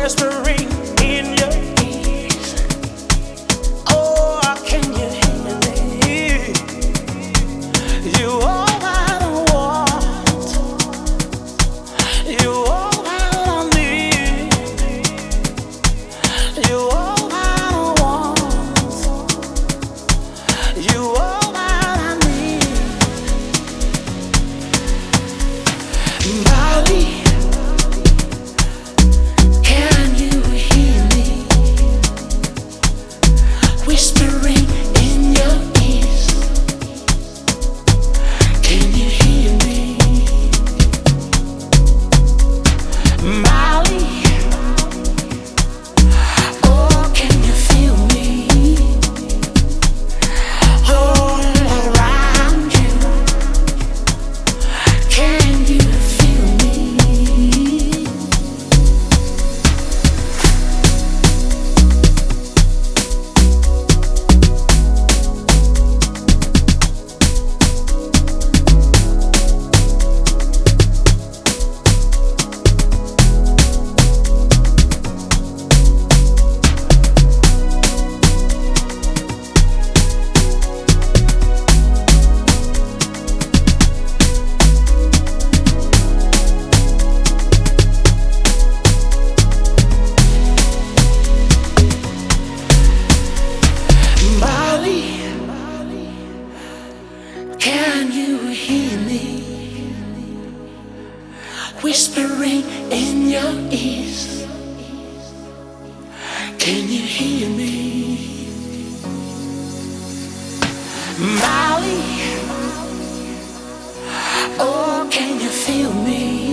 whispering in your ears. Oh, can you hear me? You all I want, you all I need, you all I want, you all I need. Molly, can you hear me? Whispering in your ears. Can you hear me? Molly, oh, can you feel me? All around you. Can you feel me? Molly, can you hear me? Whispering in your ears. Can you hear me? Molly, oh, can you feel me?